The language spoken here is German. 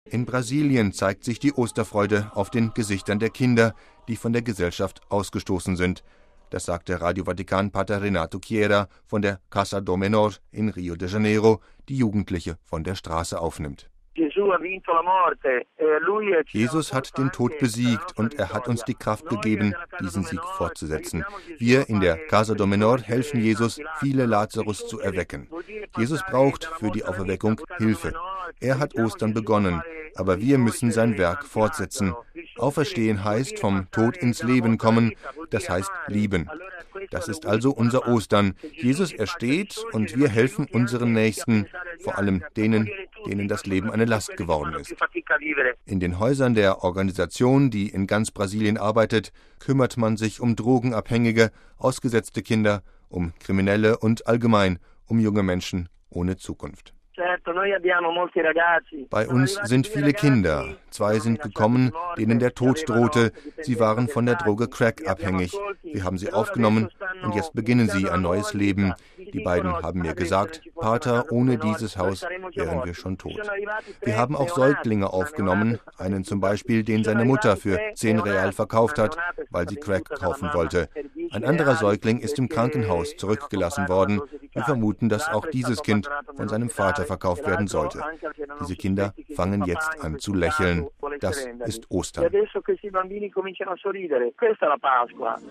In Brasilien zeigt sich die Osterfreude auf den Gesichtern der Kinder, die von der Gesellschaft ausgestoßen sind. Das sagte Radio Vatikan Pater Renato Chiera von der Casa do Menor in Rio de Janeiro, die Jugendliche von der Straße aufnimmt. Jesus hat den Tod besiegt und er hat uns die Kraft gegeben, diesen Sieg fortzusetzen. Wir in der Casa do Menor helfen Jesus, viele Lazarus zu erwecken. Jesus braucht für die Auferweckung Hilfe. Er hat Ostern begonnen, aber wir müssen sein Werk fortsetzen. Auferstehen heißt vom Tod ins Leben kommen, das heißt lieben. Das ist also unser Ostern. Jesus ersteht und wir helfen unseren Nächsten, vor allem denen das Leben eine Last geworden ist. In den Häusern der Organisation, die in ganz Brasilien arbeitet, kümmert man sich um Drogenabhängige, ausgesetzte Kinder, um Kriminelle und allgemein um junge Menschen ohne Zukunft. Bei uns sind viele Kinder. 2 sind gekommen, denen der Tod drohte. Sie waren von der Droge Crack abhängig. Wir haben sie aufgenommen und jetzt beginnen sie ein neues Leben. Die beiden haben mir gesagt, Pater, ohne dieses Haus wären wir schon tot. Wir haben auch Säuglinge aufgenommen, einen zum Beispiel, den seine Mutter für 10 Real verkauft hat, weil sie Crack kaufen wollte. Ein anderer Säugling ist im Krankenhaus zurückgelassen worden. Wir vermuten, dass auch dieses Kind von seinem Vater verkauft werden sollte. Diese Kinder fangen jetzt an zu lächeln. Das ist Ostern.